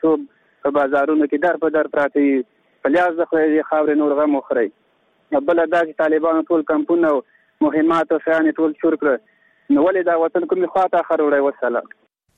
توب په بازارونو کې در په در پراته وي، په لیاز د خدای خاورې نور غم وخورئ. بله دا چې طالبانو ټول کمپونه او مهمات او شیان ټول چور کړه، نو ولې دا وطن کومې خوا ته اخر وړی؟ وسلام.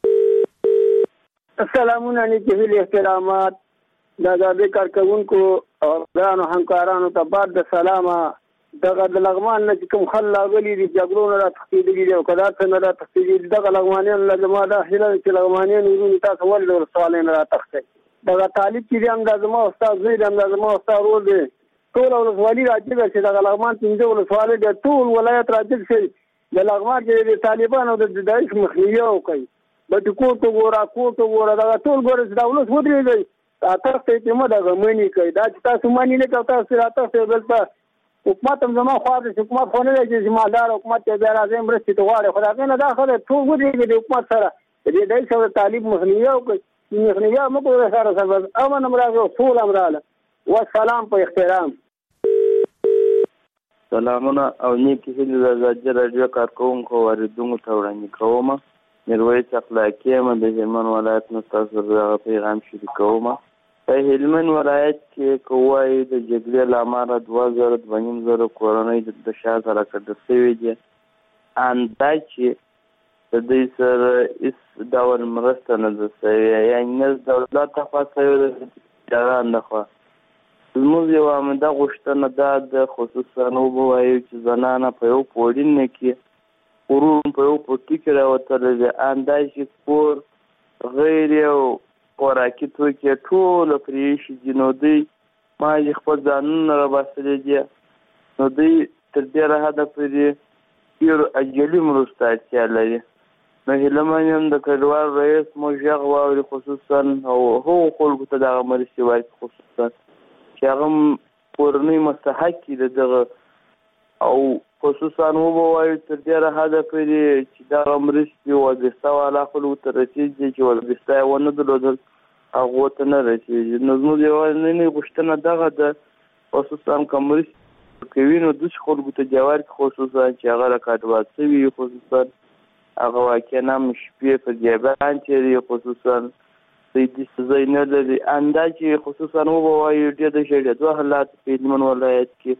السلامونه علیکم، احترامات د ازادۍ کارکوونکو او ګرانو همکارانو ته بعد د سلامه. دغه د لغمان نه چې کوم خل راغلي دي جګړو نه راتښتېدلي دي او که دا څه نه راتښتېدلي دي، دغه لغمانیانو له زما دا هیله ده چې لغمانیان وروڼو تاسو ولې ډول سوالۍ نه راتښتئ. دغه طالب چې دی هم دا زما استاد زوی دی، هم دا زما استاد ورور دی. ټول ولسوالي راجګه چې دغه لغمان 15 ولسوالۍ دی، ټول ولایت راجګ شي. د لغمان چې د طالبانو د داعش مخنیوي وکړي، بټي کوټ وګوره دغه ټول ګوره چې دا ولس ودرېږي تاسو ته مو دغه منی کوي. دا چې تاسو منی نه کوئ، تاسو راتښتئ دلته. حکومت هم زما خوا ده، حکومت خو نه دی چې زمادار حکومت ته بیا راځي مرستې ته غواړي، خو د هغې نه دا ښه ده ټول ودرېږي د حکومت سره د دې داعش او د طالب مخنیوي وکړي. مخنیوي مه کوئ سره بس امن هم راغی او سوله هم راغله. والسلام په احترام. سلامونه او نیکې هیلې د ازادي راډیو کارکوونکو او اورېدونکو ته وړاندې کوم. میرویس اخلاقي یم، د هلمند ولایت نه ستاسو سره دغه پیغام شریکوم. په هلمند ولایت کې که ووایي د جګړې له امله 2000 کورنۍ د شا سره کډه شوي دي، اندا چې د دوی سره هېڅ ډول مرسته نه ده شوې، یعنې نه د دولت لخوا شوې ده، د تجاران لخوا. زموږ یوه عمده غوښتنه دا ده، خصوصا ووایو چې زنانه په یو پوړین کې ورون په یو پوټي کې راوتلی دی، اندا چې کور غیر یو خوراکي توکي ټوله پرې ایښي دي، نو دوی مازې خپل ځانونه راباسلي دي، نو دوی تر ډېره حده پورې ډېرو اجلي مرستو اړتیا لري. نو هیله من یم د کډوال رئیس مو غږ واوري، خصوصا او هغو خلکو ته دغه مرستې ورکړي، خصوصا چې هغه هم کورنۍ مستحق دي دغه، او خصوصا ووایو تر ډېره حده پورې چې دغه مرستې وظیفه والا خلکو ته رسېږي چې وظیفه یې ونه درلودل هغو ته نه رسېږي. نو زموږ یوازینۍ غوښتنه دغه ده، خصوصا که مرستې کوي نو داسې خلکو ته دې ورکړي، خصوصا چې هغه راکاټباد شوي، خصوصا هغه واقعا هم شپې په دیابان تېري، خصوصا دوی داسې ځای نه لري. اندا چې خصوصا ووایو ډېر د ژړېدو حالات په هلمند ولایت کې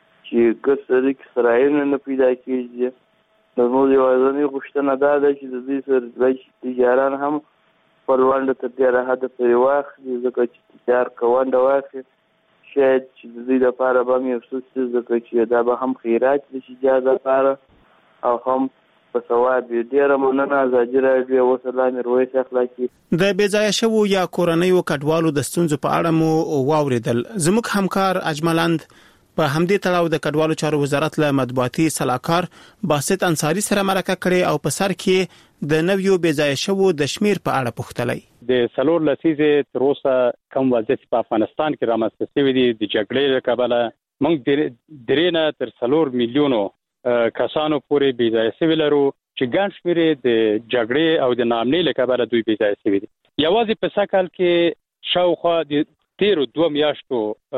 چې ګډ سړک سرایونه نه پیدا کېږي. نو زموږ یوازینۍ غوښتنه دا ده چې د دوی سره تجاران هم خپل ونډه تر ډېره حده پورې واخلي، ځکه چې تجار که ونډه واخلي شاید چې د دوی لپاره به هم یو څه شي، ځکه چې دا به هم خیرات د شجاع لپاره او هم په ثواب وي. ډېره مننه. ازادي راډیو. وسلام. میرویس اخلاقي. د بېځایه شوو یا کورنیو کډوالو د ستونزو په اړه مو واورېدل. زموږ همکار اجملند په همدې تړاو د کډوالو چارو وزارت له مطبوعاتي سلاکار باسط انصاری سره مرکه کړې او په سر کې د نویو بېځایه شوو د شمیر په اړه پوښتلی. د څلور لسیزې تر اوسه کوم وضعیت په افغانستان کې رامنځته شوی دی د جګړې له کبله موږ درې نه تر 4 میلیونو کسانو پورې بېځایه شوي لرو چې ګڼ شمېر د جګړې او د ناامنۍ له کبله دوی بېځایه شوي دي. یوازې په سږ کال کې شاوخوا د تیرو 2 میاشتو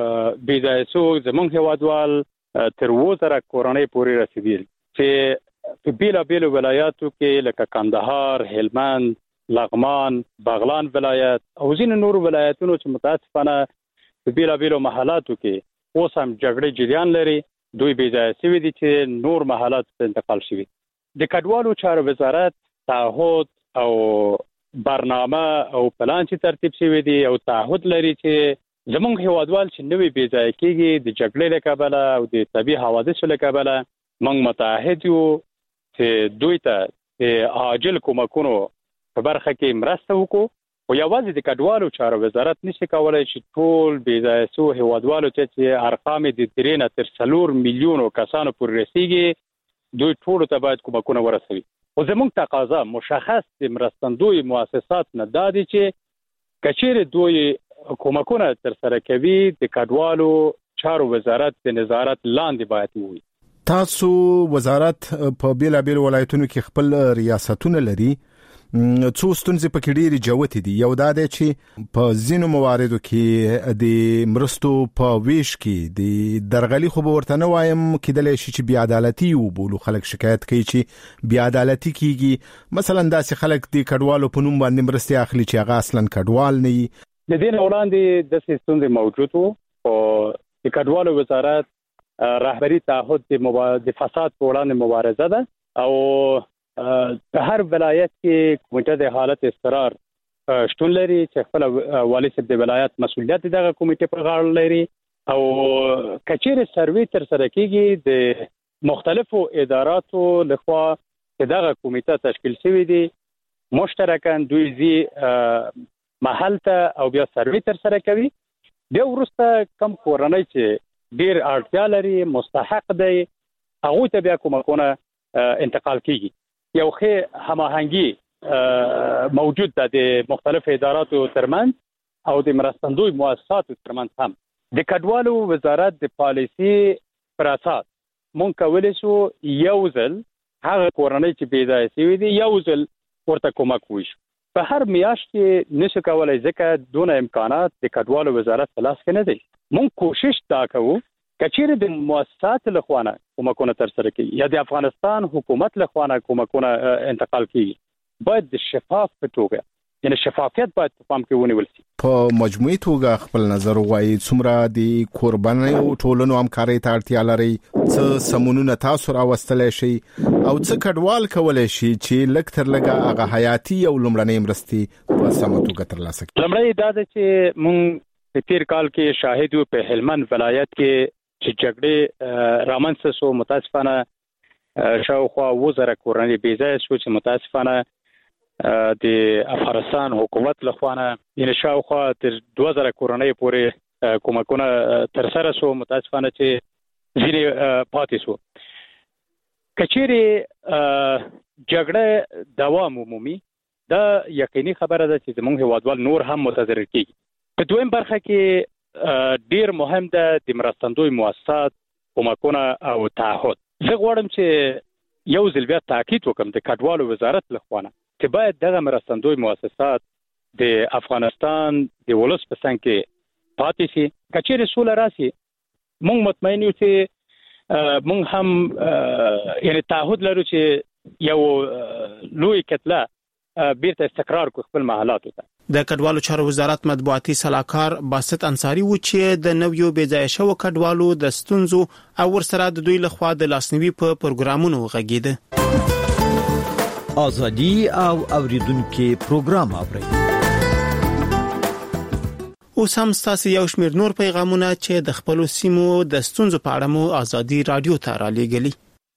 بېځایه شوو زموږ هېوادوال تر 2000 کورنۍ پورې رسېدلي چې په بیلابیلو ولایاتو کې لکه کندهار، هلمند، لغمان، بغلان ولایت او ځینې نورو ولایتونو چې متاسفانه په بیلابیلو محلاتو کې اوس هم جګړې جریان لري، دوی بېځایه شوي دي چې نور محلاتو ته انتقال شوي. د کډوالو چارو وزارت تعهد او برنامه او پلان چې ترتیب شوی دی او تعهد لري چې زموږ هېوادوال چې نوی بېځایه کېږي د جګړې له کبله او د طبیعي حوادثو له کبله موږ متعهد یو چې دوی ته د عاجل کومکونو په برخه کې مرسته وکړو. خو یوازې د کډوالو چارو وزارت نشي کولی چې ټول بېځایه شوو هېوادوالو ته چې ارقام د 3 نه تر 4 میلیونو کسانو پورې رسېږي دوی ټولو ته باید کومکونه ورسوي. خو زموږ تقاضا مشخص د مرستندوی مؤسسات نه دا دی چې که چیرې دوی کومکونه ترسره کوي د کډوالو چارو وزارت د نظارت لاندې باید وي. تاسو وزارت په بیلابیل ولایتونو کې خپل ریاستونه لري، څو ستونزې پکې ډېرې جوتې دي. یو دا دی چې په ځینو مواردو کې د مرستو په ویش کې د درغلي خو به ورته نه وایم کېدلی شي چې بې عدالتي وبولو. خلک شکایت کوي چې بې عدالتي کېږي. مثلا داسې خلک د کډوالو په نوم باندې مرستې اخلي چې هغه اصلا کډوال نه وي. د دې نه وړاندې داسې ستونزې موجود وو او د کډوالو وزارت رهبري تعهد د فساد په وړاندې مبارزه ده او په هر ولایت کې کمیټه د حالت اضطرار شتون لري چې خپل والي صاحب د ولایت مسؤلیت دغه کمیټه په غاړه لري او کچېره سروي تر سره کېږي د مختلفو اداراتو لخوا دغه کمیټه تشکیل شوې دي مشترکاً دوی زی محل ته او بیا سروي تر سره کوي. بیا وروسته کم کورنۍ چې ډیر اړتیا لري مستحق دی هغه ته بیا کومه انتقال کیږي. یو ښه هماهنګي موجود ده د مختلف اداراتو ترمنځ او د مرستندوی مؤسساتو ترمنځ هم. د کډوالو وزارت د پالیسي پر اساس مونږ کولای شو یو ځل هغه کورنۍ چې بې ځایه شوي دي یو ځل ورته کومک وشي. په هر میاشت کې نشو کولای ځکه دونه امکانات د کډوالو وزارت په لاس کې نه دي. مونږ کوشش دا کوو کچېره د مؤسسات له خوانه کومکونه تر سره کیږي یا د افغانستان حکومت له خوانه کومکونه انتقال کیږي باید د شفاف په توګه یعنی شفافیت باید په پام کې ونیول شي. په مجموعي توګه خپل نظر وایي څومره د قربانیو ټولنو همکارۍ ته اړتیا لري څه سمونونه تاسو راوستلی شي او څه کډوال کولی شي چې لږ تر لږه هغه حیاتي او لومړنۍ مرستې په سمه توګه ترلاسه کړي. لومړی دا ده چې موږ په تیر کال کې شاهد یو په هلمند ولایت کې چې جګړې رامنځته شو متاسفانه شاوخوا 2000 کورنۍ بې ځایه شو چې متاسفانه د افغانستان حکومت لخوانه یعنی شاوخوا تر 2000 کورنۍ پورې کومکونه تر سره شو متاسفانه چې ځینې پاتې شو. کچېرې جګړه دوام عمومي دا یقیني خبره ده چې زموږ هیوادوال نور هم متضرر کیږي. په دویم برخه کې ډیر مهم ده د مرستندوی مؤسسات کومکونه او تعهد. زه غواړم چې یو ځل بیا تاکید وکم د کډوالو وزارت لخوانه چې باید دغه مرستندوی مؤسسات د افغانستان د ولس په څنګ کې پاتې شي. کچېرې سوله راشي مونږ مطمئن یو چې مونږ هم یعنی تعهد لرو چې یو لوی کتله بیرته استقرار کو خپل محلاتو ته. د کډوالو چارو وزارت مطبوعاتي صلاحکار باسط انصاری و چې د نویو بېځایه شوو کډوالو د ستونزو او ورسره د دوی لخوا د لاسنیوي په پروګرامونو غږیده. ازادي او اوریدونکو پروګرام اوري. اوس هم ستاسو یو شمېر نور پیغامونه چې د خپل سیمو د ستونزو په اړه مو ازادي رادیو ته را لېږلي.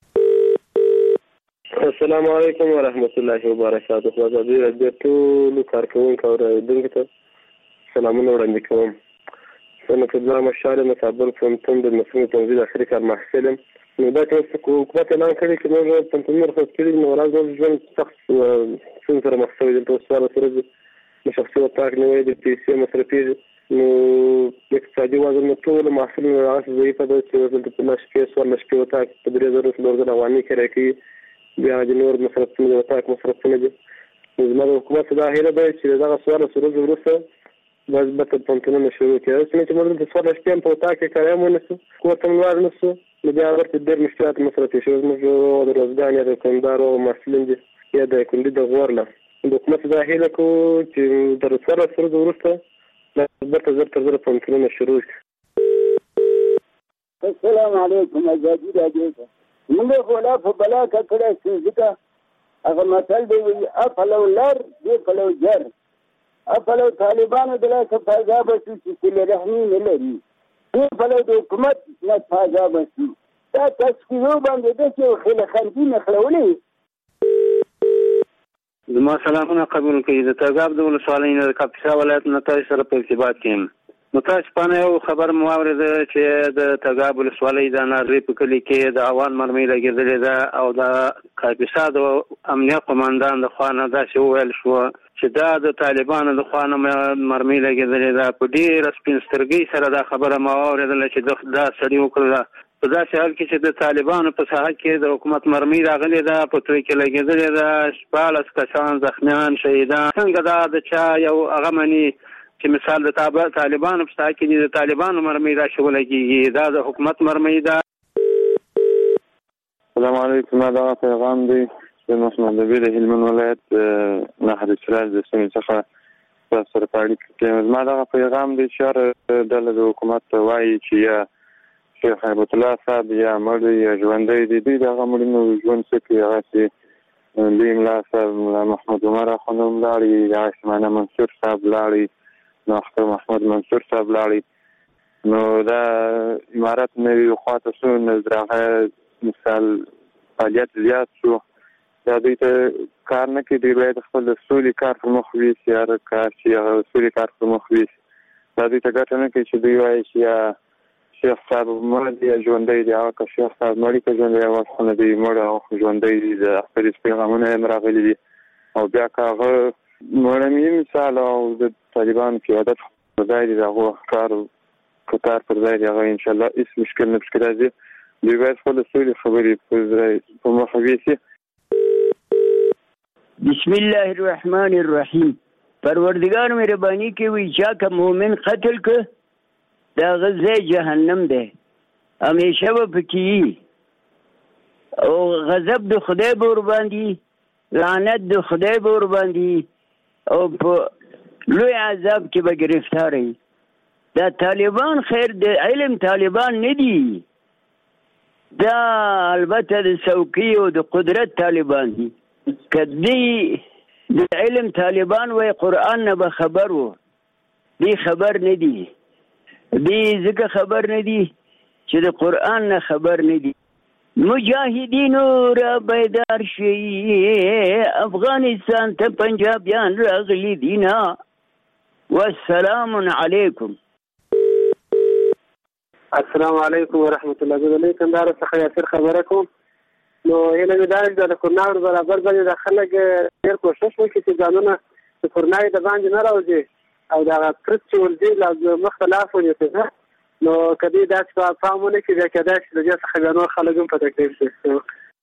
السلام علیکم ورحمت الله وبرکاته. ازادي رادیو ټول کارکونکو او اوریدونکو ته سلامونه وړاندې کوم. زه فضل مشال مصابر فهمتم د مسؤل تنظیم اخري کار محصل نو دا چې حکومت اعلان کړی چې موږ پنځمیر خو کړی نو راځو ژوند سخت څنګه سره مخسوي د توسعه سره شخصي وطاق نه وي د پیسې مصرفي نو اقتصادي وضع ټول محصول راځي ضعیفه ده چې د پلاستیک سوال مشکل وطاق په 3000 رواني کړی کی بیا د نور مصرفونه وطاق مصرفونه دي. زموږ حکومت دا هیله ده چې دا سوال سره ورسره بس به پنځونه شروع کړي چې موږ د سوال شپې په وطاق کې کارونه نسو کوته موږ نسو نو بیا ورته ډېر مشکلات مصرفي شو موږ د روزګان یا د کندهار او مسلمان دي یا د کندي د غورله د حکومت دا هیله کو چې د سوال سره ورسره به تر پنځونه شروع کړي. السلام علیکم ازادي رادیو موږ خو لا په بلا کړه چې ځکه هغه مثال دی افلو لر دی فلو جر افلو طالبانو دلته فایده بسو چې رحمی نه لري دی فلو د حکومت نه فایده بسو دا تشکیلو باندې د چې خله خندي نه خلولي. زما سلامونه قبول کړئ. د تګاب د ولسوالۍ نه د کاپیسا ولایت نه تاسو سره په ارتباط کې متاسفانه یو خبر مو اورېده چې د تګاب ولسوالۍ د نارې په کلي کې د اوان مرمۍ لګېدلې ده او د کاپیسا د امنیت قومندان د خوا نه داسې وویل شو چې دا د طالبانو د خوا نه مرمۍ لګېدلې ده. په ډېره سپین سترګۍ سره دا خبره مو اورېدله چې دا سړي وکړله په داسې حال کې چې د طالبانو په ساحه کې د حکومت مرمۍ راغلې ده، په توی کې لګېدلې ده، 14 کسان زخمیان شهیدان. څنګه دا د چا یو هغه مني چې مثال د طالبانو په ساحه کې د طالبانو مرمۍ راشي ولګېږي، دا د حکومت مرمۍ ده. السلام علیکم. دا پیغام دی د محمد نبی د هلمند ولایت نهر سراج د سیمې څخه سره په اړیکه کې. ما دا پیغام دی چې د حکومت وایي چې یا شیخ هیبت الله صاحب یا مړ یا ژوندی دي، دوی دغه مړینو ژوند څه کوي. هغه چې لوی ملا صاحب ملا محمد عمر اخوندم لاړي، هغه سیمانه منصور صاحب لاړي، نو اختر محمد منصور صاحب لاړي. نو دا امارت نوي خواته شو، نو هغه مثال فعالیت زیات شو، یا دوی ته کار نه کوي، دوی باید خپل د سولې کار پر مخ ویسي، هر کار چې هغه سولې کار پر مخ ویسي. دا دوی ته ګټه نه کوي چې دوی وایي چې یا شیخ صاحب مړ دی یا ژوندی دی. هغه که شیخ صاحب مړ که ژوندی اوس خو نه دی مړ او ژوندی دی، د اختر پیغامونه هم راغلي دي. او بیا که هغه مړني مثال او د طالبانو قیادت پر ځای دي، د هغو کار پر ځای دي، هغه انشاءالله هېڅ مشکل نه پکې راځي. دوی باید خپل سولې خبرې په مخ ویسي. بسم الله الرحمن الرحیم. پروردگار مهربانی کوي چې که مؤمن قتل که دا غزه جهنم ده، همیشه به پکې او غضب د خدای به ورباندې، لعنت د خدای به ورباندې او په لوی عذاب کې به گرفتار وي. دا طالبان خیر د علم طالبان نه دي، دا البته د څوکۍ او د قدرت طالبان دي. که دی د علم طالبان وای قرآن نه به خبر و، دی خبر نه دي، دی ځکه خبر نه دي چې د قرآن نه خبر نه دي. مجاهدینو را بیدار شي، افغانستان ته پنجابیان راغلي دینا. والسلام علیکم. السلام علیکم ورحمت الله. زه د لوی کندهار څخه یاسر خبره کوم. نو هیله مې دا چې د کرونا برابر باندې د خلک ډېر کوشش وکړي چې ځانونه د کرونا د باندې نه راوځي او دغه کرت چې ورځي له مختلاف ونیسي. نو که دوی داسې پام ونه کړي بیا کېدای شي د دې څخه بیا نور خلک هم په تکلیف شي.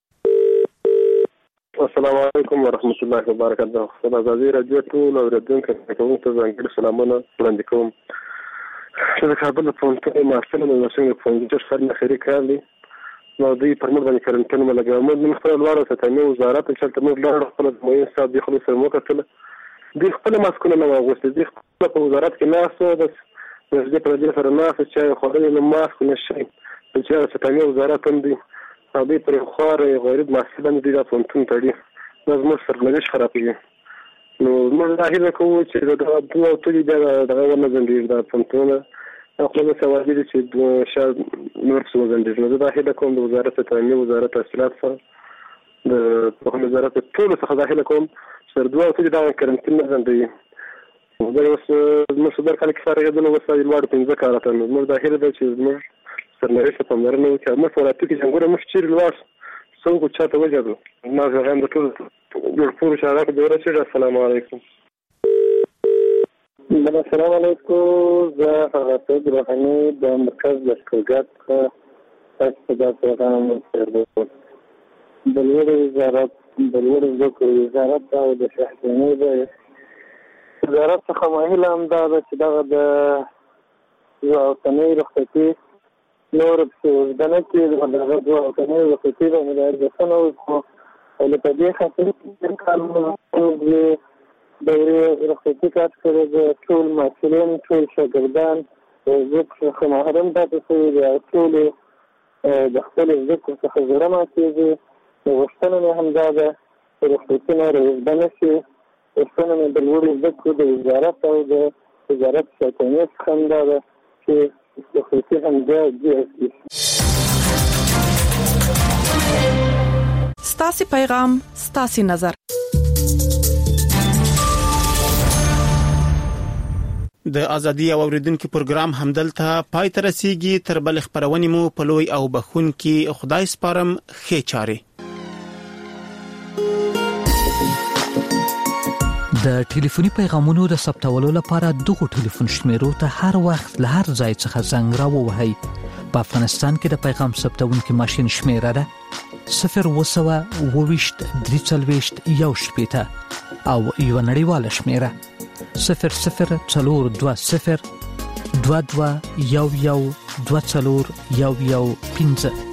السلام علیکم ورحمت الله وبرکاته. د ازادي راډیو ټول اورېدونکو ته ځانګړي سلامونه وړاندې کوم. چې د کابل د پوهنتون محصل د نرسنګ پوهنځي سره نه خري کار دي، نو دوی پر موږ باندې کرنټین ولګوي. موږ من خپل لوړ ساتنې وزارت چې تل موږ لوړ خپل معین صاحب دی خپل سره وکړل، دوی خپل ماسکونه نه واغوستي، دوی خپل په وزارت کې ناسو بس د دې پر دې سره ناسو چې خوري نو ماسک نشي چې ساتنې وزارت هم دی او دوی پر خور غریب محصلان دي د پوهنتون تړي. نو موږ سرمایه خرابېږي. نو موږ دا هیله کوو چې دا دوه ټولې دغه ونه زندګي د پوهنتون خپل سوالې دي چې شاید نور څه وزندې. نو دا هیله کوم د وزارت تعلیم، وزارت تحصیلات سره د پوهنې وزارت ټول څخه دا هیله کوم چې دوه ټولې دا کرنټین نه زندګي. دا اوس موږ صدر کال کې فارغ دنه وسایل واړو 15 کال ته موږ دا هیله ده چې موږ سرمایه څخه پاملرنه وکړو. موږ ورته کې څنګه موږ چیرې لوړ څنګه چاته وځو. ما غواړم د ټول د پوره شارک د ورته. السلام علیکم. السلام علیکم. زه حضرت روحاني د مرکز د شکلګات څخه د پیغام ورکوم. د لوړ وزارت وزارت او د شهرنۍ د وزارت څخه مهمه هم دا ده چې دغه د اوسنۍ رخصتي نور په دنه کې دغه د اوسنۍ رخصتي باندې د ارزښتونو او له دې خاطر چې کارونه د رخصتي کار سره د ټول مسؤلین، ټول شاګردان څخه محروم پاتې شوي دي او ټول د خپل زده کړو څخه زړه ماتېږي. غوښتنه مې همدا ده چې رخصتي نوره اوږده نه شي. غوښتنه مې د لوړو زده کړو د وزارت او د وزارت ساتنې څخه همدا ده چې رخصتي همدا زیات شي. ستاسې پیغام، ستاسې نظر. د ازادي او اوریدونکو پروګرام همدلته پای ته رسیږي. تر بل خبرونې مو په لوی او بخونکي خدای سپارم. ښه چاري. د ټلیفوني پیغامونو د ثبتولو لپاره دغه ټلیفون شمیرو ته هر وخت له هر ځای څخه زنګ راووهئ په افغانستان کې د پیغام ثبتونکو ماشين شمیره ده 0202341 او یو نړیواله شمیره 00402211124115